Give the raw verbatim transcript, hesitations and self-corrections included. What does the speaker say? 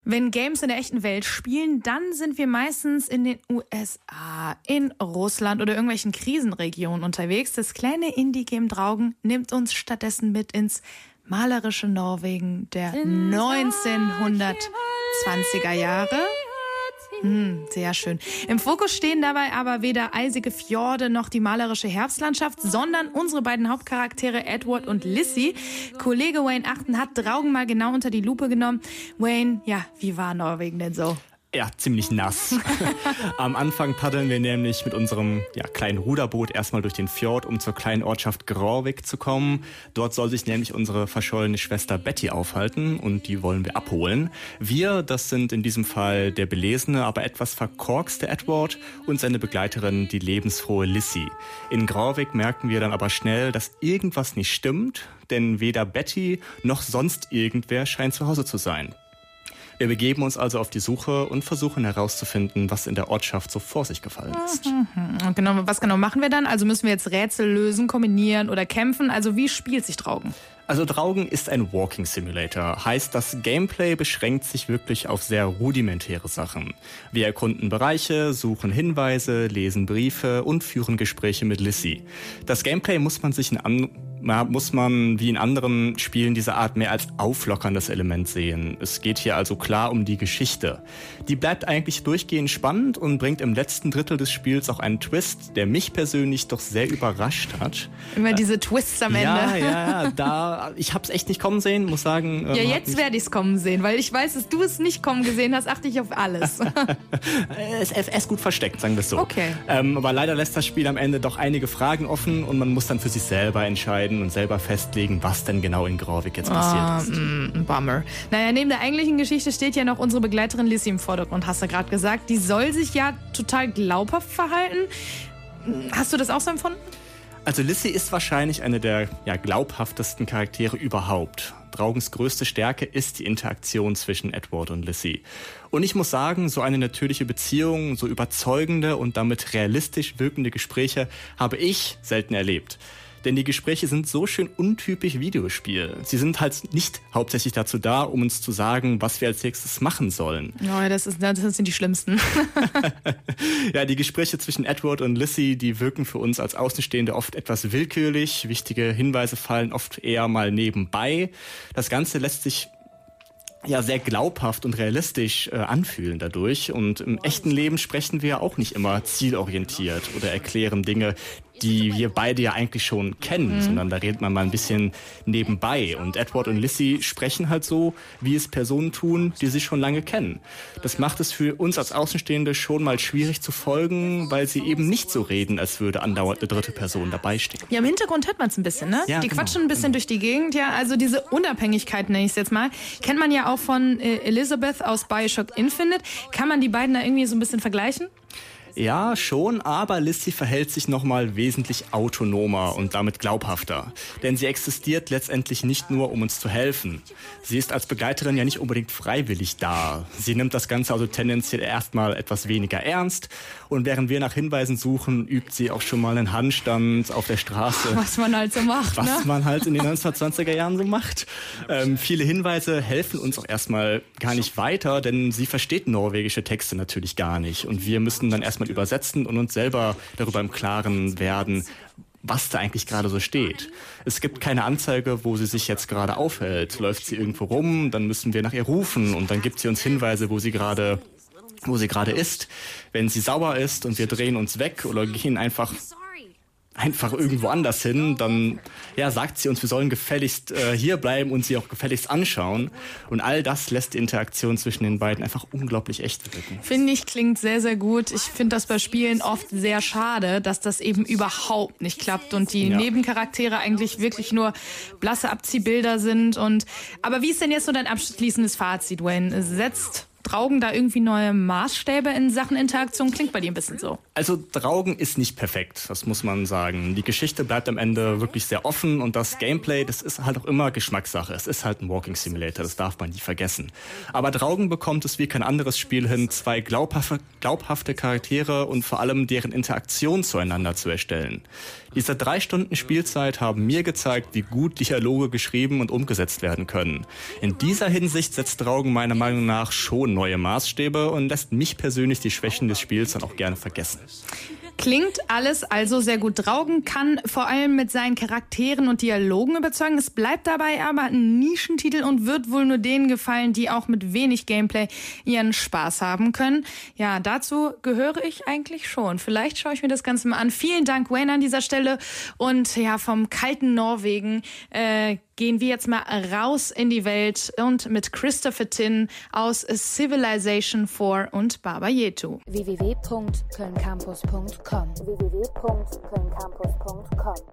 Wenn Games in der echten Welt spielen, dann sind wir meistens in den U S A, in Russland oder irgendwelchen Krisenregionen unterwegs. Das kleine Indie-Game Draugen nimmt uns stattdessen mit ins malerische Norwegen der neunzehnhundertzwanziger Jahre. Hm, sehr schön. Im Fokus stehen dabei aber weder eisige Fjorde noch die malerische Herbstlandschaft, sondern unsere beiden Hauptcharaktere Edward und Lizzie. Kollege Wayne Achten hat Draugen mal genau unter die Lupe genommen. Wayne, ja, wie war Norwegen denn so? Ja, ziemlich nass. Am Anfang paddeln wir nämlich mit unserem ja, kleinen Ruderboot erstmal durch den Fjord, um zur kleinen Ortschaft Gråvik zu kommen. Dort soll sich nämlich unsere verschollene Schwester Betty aufhalten und die wollen wir abholen. Wir, das sind in diesem Fall der belesene, aber etwas verkorkste Edward und seine Begleiterin, die lebensfrohe Lizzie. In Gråvik merken wir dann aber schnell, dass irgendwas nicht stimmt, denn weder Betty noch sonst irgendwer scheint zu Hause zu sein. Wir begeben uns also auf die Suche und versuchen herauszufinden, was in der Ortschaft so vor sich gefallen ist. Und genau, was genau machen wir dann? Also müssen wir jetzt Rätsel lösen, kombinieren oder kämpfen? Also wie spielt sich Draugen? Also Draugen ist ein Walking Simulator. Heißt, das Gameplay beschränkt sich wirklich auf sehr rudimentäre Sachen. Wir erkunden Bereiche, suchen Hinweise, lesen Briefe und führen Gespräche mit Lizzie. Das Gameplay muss man sich in an muss man wie in anderen Spielen dieser Art mehr als auflockerndes Element sehen. Es geht hier also klar um die Geschichte. Die bleibt eigentlich durchgehend spannend und bringt im letzten Drittel des Spiels auch einen Twist, der mich persönlich doch sehr überrascht hat. Immer diese Twists am Ende. Ja, ja, da, ich hab's echt nicht kommen sehen, muss sagen. Ja, jetzt werde ich's kommen sehen, weil ich weiß, dass du es nicht kommen gesehen hast, achte ich auf alles. es, es ist gut versteckt, sagen wir es so. Okay. Ähm, aber leider lässt das Spiel am Ende doch einige Fragen offen und man muss dann für sich selber entscheiden und selber festlegen, was denn genau in Gråvik jetzt passiert ist. Oh, mm, Bummer. Naja, neben der eigentlichen Geschichte steht ja noch unsere Begleiterin Lizzie im Vordergrund, hast du gerade gesagt. Die soll sich ja total glaubhaft verhalten. Hast du das auch so empfunden? Also Lizzie ist wahrscheinlich eine der ja, glaubhaftesten Charaktere überhaupt. Draugens größte Stärke ist die Interaktion zwischen Edward und Lizzie. Und ich muss sagen, so eine natürliche Beziehung, so überzeugende und damit realistisch wirkende Gespräche habe ich selten erlebt. Denn die Gespräche sind so schön untypisch Videospiel. Sie sind halt nicht hauptsächlich dazu da, um uns zu sagen, was wir als nächstes machen sollen. Oh, das, ist, das sind die schlimmsten. Ja, die Gespräche zwischen Edward und Lizzie, die wirken für uns als Außenstehende oft etwas willkürlich. Wichtige Hinweise fallen oft eher mal nebenbei. Das Ganze lässt sich ja sehr glaubhaft und realistisch äh, anfühlen dadurch. Und im echten Leben sprechen wir auch nicht immer zielorientiert oder erklären Dinge, die wir beide ja eigentlich schon kennen, mhm. sondern da redet man mal ein bisschen nebenbei. Und Edward und Lizzie sprechen halt so, wie es Personen tun, die sich schon lange kennen. Das macht es für uns als Außenstehende schon mal schwierig zu folgen, weil sie eben nicht so reden, als würde andauernd eine dritte Person dabei stehen. Ja, im Hintergrund hört man es ein bisschen, ne? Ja, die genau, quatschen ein bisschen genau. durch die Gegend. Ja, also diese Unabhängigkeit, nenne ich es jetzt mal, kennt man ja auch von äh, Elizabeth aus Bioshock Infinite. Kann man die beiden da irgendwie so ein bisschen vergleichen? Ja, schon, aber Lizzie verhält sich nochmal wesentlich autonomer und damit glaubhafter. Denn sie existiert letztendlich nicht nur, um uns zu helfen. Sie ist als Begleiterin ja nicht unbedingt freiwillig da. Sie nimmt das Ganze also tendenziell erstmal etwas weniger ernst. Und während wir nach Hinweisen suchen, übt sie auch schon mal einen Handstand auf der Straße. Was man halt so macht, Was ne? man halt in den neunzehnhundertzwanziger Jahren so macht. Ähm, viele Hinweise helfen uns auch erstmal gar nicht weiter, denn sie versteht norwegische Texte natürlich gar nicht. Und wir müssen dann erstmal übersetzen und uns selber darüber im Klaren werden, was da eigentlich gerade so steht. Es gibt keine Anzeige, wo sie sich jetzt gerade aufhält. Läuft sie irgendwo rum, dann müssen wir nach ihr rufen und dann gibt sie uns Hinweise, wo sie gerade wo sie gerade ist. Wenn sie sauer ist und wir drehen uns weg oder gehen einfach einfach irgendwo anders hin, dann ja, sagt sie uns, wir sollen gefälligst äh, hier bleiben und sie auch gefälligst anschauen. Und all das lässt die Interaktion zwischen den beiden einfach unglaublich echt wirken. Finde ich, klingt sehr, sehr gut. Ich finde das bei Spielen oft sehr schade, dass das eben überhaupt nicht klappt und die ja. Nebencharaktere eigentlich wirklich nur blasse Abziehbilder sind. Und aber wie ist denn jetzt so dein abschließendes Fazit, Wayne? Setzt Draugen da irgendwie neue Maßstäbe in Sachen Interaktion? Klingt bei dir ein bisschen so. Also Draugen ist nicht perfekt, das muss man sagen. Die Geschichte bleibt am Ende wirklich sehr offen und das Gameplay, das ist halt auch immer Geschmackssache. Es ist halt ein Walking Simulator, das darf man nie vergessen. Aber Draugen bekommt es wie kein anderes Spiel hin, zwei glaubhafte, glaubhafte Charaktere und vor allem deren Interaktion zueinander zu erstellen. Diese drei Stunden Spielzeit haben mir gezeigt, wie gut Dialoge geschrieben und umgesetzt werden können. In dieser Hinsicht setzt Draugen meiner Meinung nach schon neue Maßstäbe und lässt mich persönlich die Schwächen des Spiels dann auch gerne vergessen. Klingt alles also sehr gut. Draugen kann vor allem mit seinen Charakteren und Dialogen überzeugen. Es bleibt dabei aber ein Nischentitel und wird wohl nur denen gefallen, die auch mit wenig Gameplay ihren Spaß haben können. Ja, dazu gehöre ich eigentlich schon. Vielleicht schaue ich mir das Ganze mal an. Vielen Dank, Wayne, an dieser Stelle. Und ja, vom kalten Norwegen äh, gehen wir jetzt mal raus in die Welt und mit Christopher Tin aus Civilization vier und Baba Yetu. w w w punkt köln campus punkt com w w w punkt köln campus punkt com